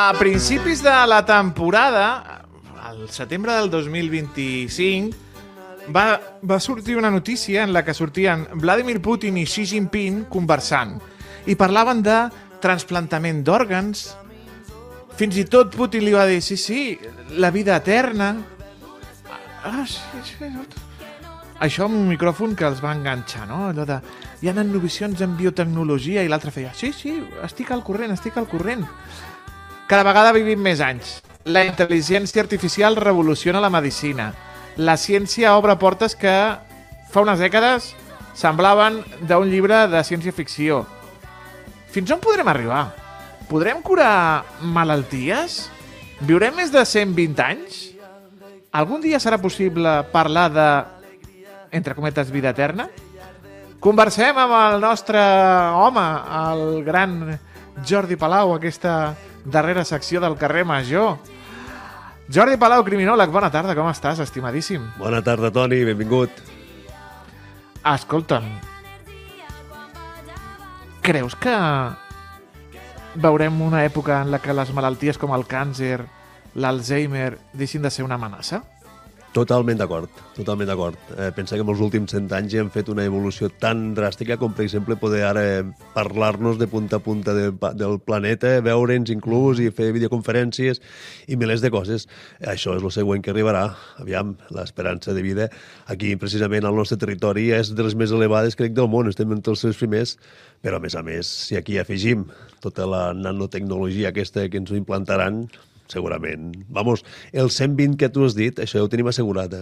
A principis de la temporada, al setembre del 2025, va sortir una notícia en la que sortien Vladimir Putin i Xi Jinping conversant i parlaven de trasplantament d'òrgans. Fins i tot Putin li va dir, sí, la vida eterna. Sí. Això amb un micròfon que els va enganxar, no? Allò de, hi ha innovacions en biotecnologia, i l'altre feia, sí, estic al corrent. Cada vegada vivim més anys. La intel·ligència artificial revoluciona la medicina. La ciència obre portes que fa unes dècades semblaven d'un llibre de ciència-ficció. Fins on podrem arribar? Podrem curar malalties? Viurem més de 120 anys? Algun dia serà possible parlar de, entre cometes, vida eterna? Conversem amb el nostre home, el gran Jordi Palau, aquesta darrera secció del carrer Major. Jordi Palau, criminòleg, bona tarda, com estàs, estimadíssim? Bona tarda, Toni, benvingut. Escolta'm, creus que veurem una època en la que les malalties com el càncer, l'Alzheimer, deixin de ser una amenaça? Totalment d'acord. Pensa que en els últims 100 anys hem fet una evolució tan dràstica com, per exemple, poder ara parlar-nos de punta a punta del planeta, veure'ns inclús i fer videoconferències i milers de coses. Això és el següent que arribarà. Aviam, l'esperança de vida aquí, precisament, al nostre territori és de les més elevades, crec, del món. Estem entre els 3 primers, però, a més, si aquí afegim tota la nanotecnologia aquesta que ens implantaran, segurament. Vamos, el 120 que tu has dit, això ja ho tenim assegurat,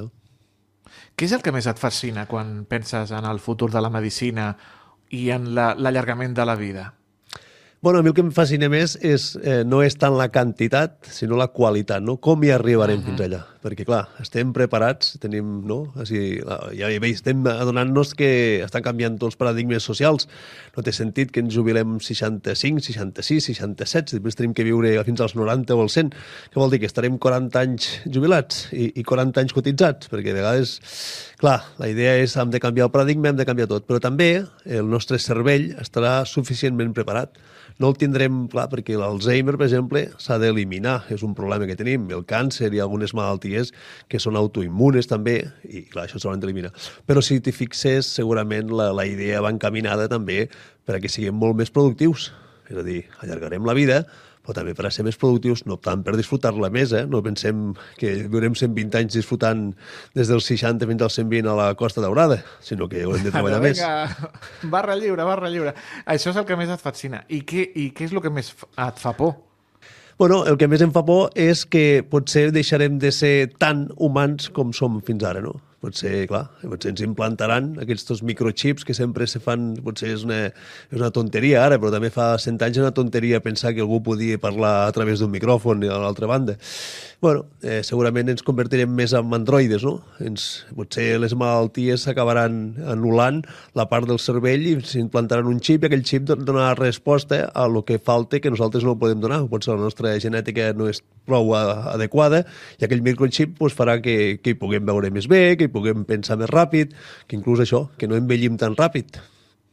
Què és el que més et fascina quan penses en el futur de la medicina i en l'allargament de la vida? Bueno, a mi el que em fascina més no és tant la quantitat, sinó la qualitat, no? Com hi arribarem fins allà? Perquè, clar, estem preparats, tenim, no? Ja estem adonant-nos que estan canviant tots els paradigmes socials. No té sentit que ens jubilem 65, 66, 67, després tenim que viure fins als 90 o als 100. Què vol dir? Que estarem 40 anys jubilats i 40 anys cotitzats, perquè a vegades, clar, la idea és hem de canviar el paradigma, hem de canviar tot, però també el nostre cervell estarà suficientment preparat. No el tindrem, clar, perquè l'Alzheimer, per exemple, s'ha d'eliminar. És un problema que tenim. El càncer i algunes malalties que són autoimmunes també, i clar, això s'hauran d'eliminar. Però si t'hi fixes, segurament la idea va encaminada també per a que siguem molt més productius. És a dir, allargarem la vida, però també per a ser més productius, no tant per disfrutar-la més, No pensem que viurem 120 anys disfrutant des dels 60 fins als 120 a la Costa Daurada, sinó que haurem de treballar més. Barra lliure. Això és el que més et fascina. I què és el que més et fa por? Bueno, el que més em fa por és que potser deixarem de ser tan humans com som fins ara, no? Potser ens implantaran aquests microchips que sempre se fan, potser és una tonteria ara, però també fa 100 anys una tonteria pensar que algú podia parlar a través d'un micròfon a l'altra banda. Bueno, segurament ens convertirem més en androides, no? Potser les malalties s'acabaran anul·lant la part del cervell i s'implantaran un xip i aquell xip donarà resposta a lo que falta que nosaltres no podem donar. Potser la nostra genètica no és prou adequada i aquell microchip farà que hi puguem veure més bé, que hi puguem pensar més ràpid, que inclús això, que no envellim tan ràpid.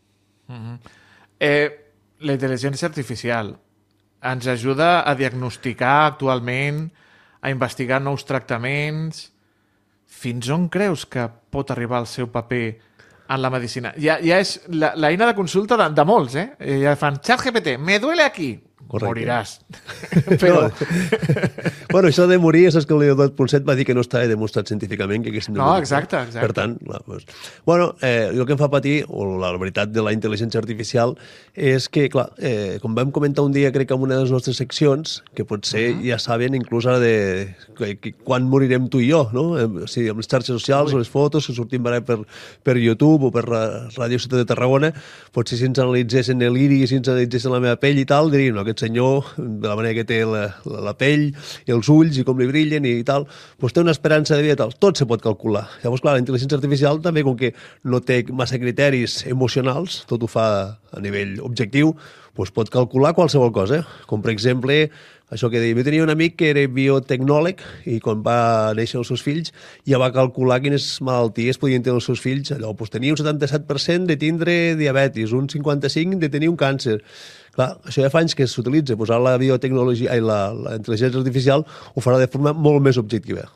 La intel·ligència artificial ens ajuda a diagnosticar actualment, a investigar nous tractaments. Fins on creus que pot arribar el seu paper en la medicina? Ja és l'eina de consulta de molts, Ja fan ChatGPT, me duele aquí. Correcte. Moriràs. Però... Bueno, això de morir, saps que el Leo 2.7 va dir que no estava demostrat científicament que haguéssim de morir. No, exacte. Per tant, bueno, el que em fa patir, o la veritat de la intel·ligència artificial, és que, clar, com vam comentar un dia, crec que en una de les nostres seccions, que potser ja saben inclús ara de quan morirem tu i jo, no? O sigui, amb les xarxes socials o les fotos que sortim ara per YouTube o per Ràdio Ciutat de Tarragona, potser si ens analitzessin l'iris, si ens analitzessin la meva pell i tal, diríem, no, aquest senyor, de la manera que té la pell i els ulls i com li brillen i tal, doncs té una esperança de vida tal. Tot se pot calcular. Llavors, clar, la intel·ligència artificial també, com que no té massa criteris emocionals, tot ho fa a nivell objectiu, doncs pot calcular qualsevol cosa. Com, per exemple, això que deia, jo tenia un amic que era biotecnòleg i quan va néixer els seus fills ja va calcular quines malalties podien tenir els seus fills. Allò, doncs tenia un 77% de tindre diabetis, un 55% de tenir un càncer. Clar, això ja fa anys que s'utilitza. Posar la biotecnologia i la intel·ligència artificial ho farà de forma molt més objectiva.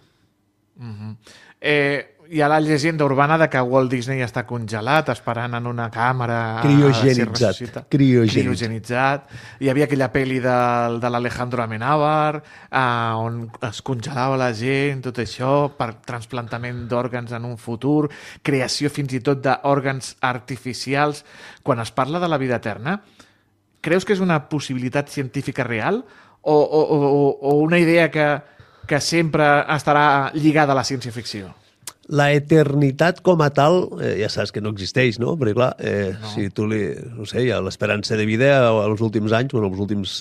Hi ha la llegenda urbana de que Walt Disney està congelat, esperant en una càmera... Criogenitzat. Hi havia aquella pel·li de l'Alejandro Amenábar, on es congelava la gent, tot això, per trasplantament d'òrgans en un futur, creació fins i tot d'òrgans artificials. Quan es parla de la vida eterna, creus que és una possibilitat científica real o una idea que sempre estarà lligada a la ciència-ficció? La eternitat com a tal, ja saps que no existeix, no? Perquè, clar, No. si tu no sé, ja l'esperança de vida als últims anys, bueno,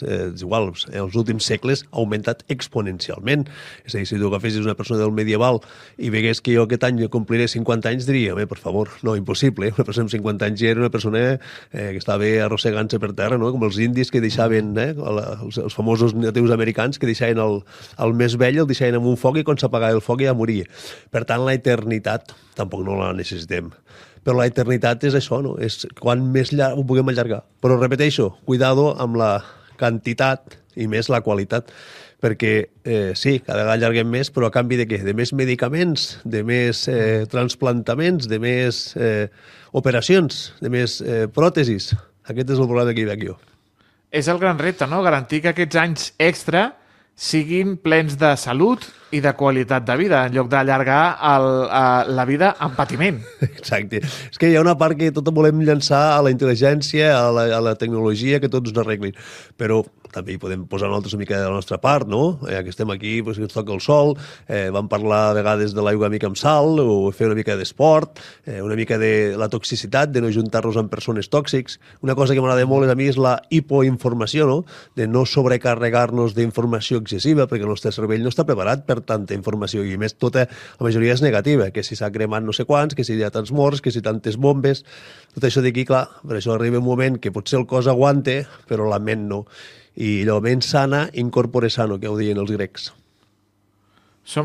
els últims segles ha augmentat exponencialment. És a dir, si tu agafessis una persona del medieval i vegués que jo aquest any compliré 50 anys, diria, per favor, no, impossible. Una persona amb 50 anys ja era una persona que estava arrossegant-se per terra, no? Com els indis que deixaven, els famosos natius americans que deixaven el més vell, el deixaven amb un foc i quan s'apagava el foc ja moria. Per tant, la eternitat tampoc no la necessitem. Però la eternitat és això, no? És quan més ho puguem allargar. Però repeteixo, cuidado amb la quantitat i més la qualitat, perquè sí, cada vegada allarguem més, però a canvi de què? De més medicaments, de més transplantaments, de més operacions, de més pròtesis. Aquest és el problema que hi veig jo. És el gran repte, no? Garantir que aquests anys extra siguin plens de salut i de qualitat de vida, en lloc d'allargar la vida en patiment. Exacte. És que hi ha una part que tot volem llançar a la intel·ligència, a la tecnologia, que tots ens arreglin. Però també hi podem posar nosaltres una mica de la nostra part, no? Ja que estem aquí, doncs, que ens toca el sol, vam parlar a vegades de l'aigua una mica amb sal, o fer una mica d'esport, una mica de la toxicitat, de no juntar-nos amb persones tòxics. Una cosa que m'agrada molt a mi és la hipoinformació, no? De no sobrecarregar-nos d'informació excessiva, perquè el nostre cervell no està preparat per tanta informació, i a més tota la majoria és negativa, que si s'ha cremat no sé quants, que si hi ha tants morts, que si tantes bombes, tot això d'aquí, clar, per això arriba un moment que potser el cos aguante, però la ment no. I allò, ment sana, incorpore sano, que ho deien els grecs. Som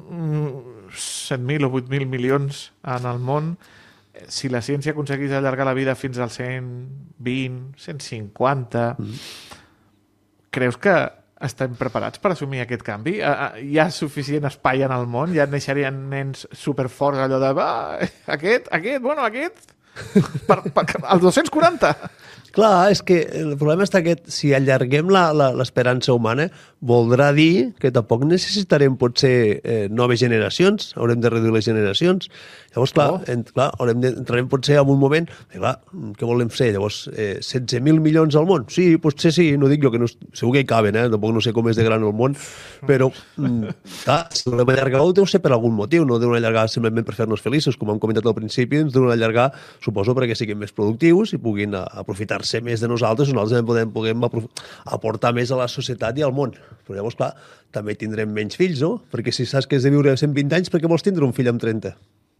7.000 o 8.000 milions en el món. Si la ciència aconseguís allargar la vida fins als 120, 150, creus que estem preparats per assumir aquest canvi? Hi ha suficient espai en el món? Ja neixerien nens superforts, allò de aquest, als 240? Clar, és que el problema està que si allarguem l'esperança humana voldrà dir que tampoc necessitarem potser noves generacions, haurem de reduir les generacions. Llavors, clar, entrarem potser en un moment, clar, què volem fer? Llavors, 16.000 milions al món? Sí, potser sí, no dic jo que no, segur que hi caben, tampoc no sé com és de gran el món, però, clar, si volem allargar-ho deu ser per algun motiu, no deuen allargar simplement per fer-nos feliços, com hem comentat al principi, ens deuen allargar, suposo, perquè siguin més productius i puguin aprofitar-se més de nosaltres puguem aportar més a la societat i al món. Però llavors, clar, també tindrem menys fills, no? Perquè si saps que has de viure 120 anys, per què vols tindre un fill amb 30?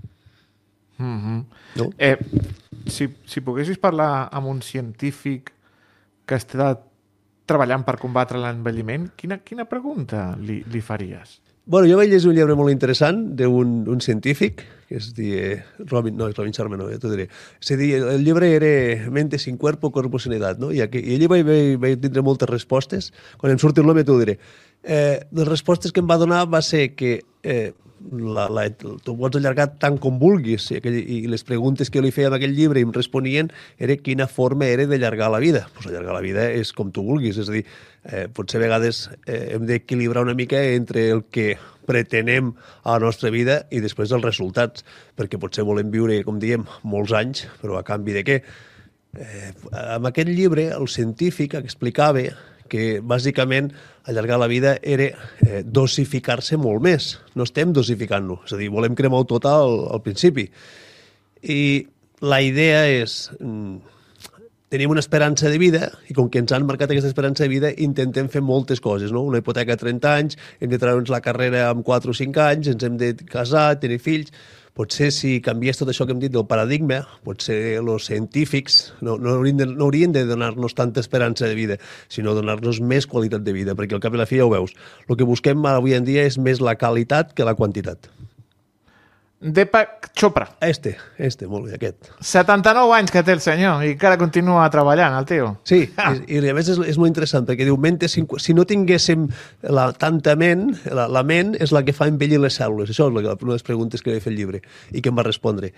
No? Si poguessis parlar amb un científic que està treballant per combatre l'envelliment, quina pregunta li faries? Bueno, jo vaig llegir un llibre molt interessant d'un científic, que es diu Robin Sharma, no, ja t'ho diré. El llibre era Mente sin cuerpo, cuerpo sin edad, no? I allí vaig tindre moltes respostes. Quan em surti el nom t'ho diré. Les respostes que em va donar va ser que tu pots allargar tant com vulguis, i les preguntes que jo li feia en aquell llibre i em responien era quina forma era d'allargar la vida. Pues allargar la vida és com tu vulguis, és a dir, potser a vegades hem d'equilibrar una mica entre el que pretenem a la nostra vida i després els resultats, perquè potser volem viure, com diem, molts anys, però a canvi de què? En aquest llibre el científic explicava que bàsicament allargar la vida era dosificar-se molt més. No estem dosificant-lo, és a dir, volem cremar-ho tot al principi. I la idea és, tenim una esperança de vida i com que ens han marcat aquesta esperança de vida intentem fer moltes coses, no? Una hipoteca a 30 anys, hem de treure'ns la carrera amb 4 o 5 anys, ens hem de casar, tenir fills. potser si canviés tot això que hem dit del paradigma, potser els científics no haurien de donar-nos tanta esperança de vida, sinó donar-nos més qualitat de vida, perquè al cap i a la fi ja ho veus. El que busquem avui en dia és més la qualitat que la quantitat. Deepak Chopra. Molt bé, aquest. 79 anys que té el senyor i encara continua treballant, el tio. Sí, i a més és molt interessant, perquè diu, si no tinguéssim tanta ment, la ment és la que fa envellir les cèl·lules. Això és una de les preguntes que vaig fer el llibre i que em va respondre.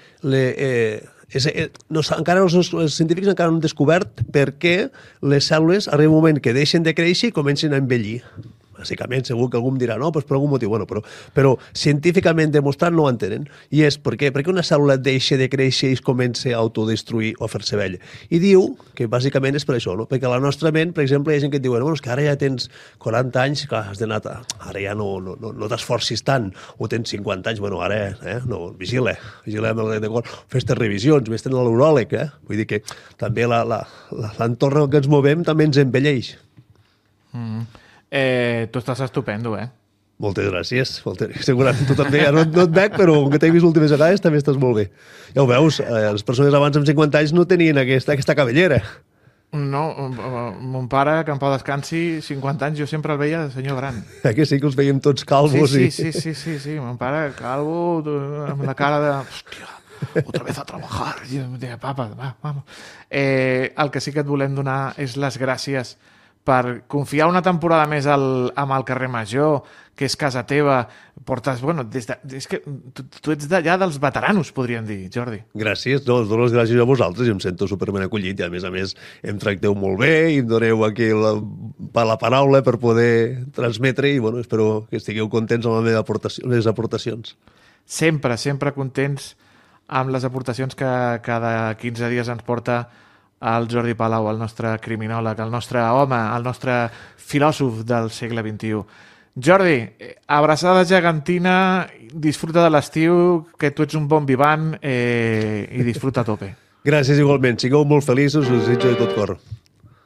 Els científics encara no han descobert per què les cèl·lules arriba un moment que deixen de créixer i comencen a envellir. Bàsicament, segur que algú em dirà, no, doncs per algun motiu. Bueno, però científicament demostrat no ho entenen. I és per què? Perquè una cèl·lula deixa de créixer i es comença a autodestruir o a fer-se vella. I diu que bàsicament és per això, no? Perquè a la nostra ment, per exemple, hi ha gent que et diu, bueno, és que ara ja tens 40 anys, clar, has d'anar... Ara ja no t'esforcis tant, o tens 50 anys, bueno, ara, no, vigila amb el d'acord, fes-te revisions, vés-te'n a l'uròleg, Vull dir que també l'entorn en què ens movem també ens envelleix. Tu estàs estupendo, Moltes gràcies. Segurament tu també, ja no et veig, però com que t'he vist últimes vegades també estàs molt bé. Ja ho veus, les persones abans amb 50 anys no tenien aquesta cabellera. No, mon pare, que en pau descansi, 50 anys, jo sempre el veia de senyor gran. Que sí que els veiem tots calvos. Sí, mon pare calvo, amb la cara de... Hòstia, otra vez a trabajar. I em deia, papa, vamos. El que sí que et volem donar és les gràcies per confiar una temporada més amb el carrer Major, que és casa teva, portes, bueno, és que tu ets d'allà dels veteranos, podríem dir, Jordi. Gràcies, dono les gràcies a vosaltres i em sento superment acollit i a més em tracteu molt bé i em doneu aquí la paraula per poder transmetre i bueno, espero que estigueu contents amb les aportacions. Sempre contents amb les aportacions que cada 15 dies ens porta el Jordi Palau, el nostre criminòleg, el nostre home, el nostre filòsof del segle XXI. Jordi, abraçada gegantina, disfruta de l'estiu, que tu ets un bon vivant i disfruta a tope. Gràcies igualment, sigueu molt feliços, us desitjo de tot cor.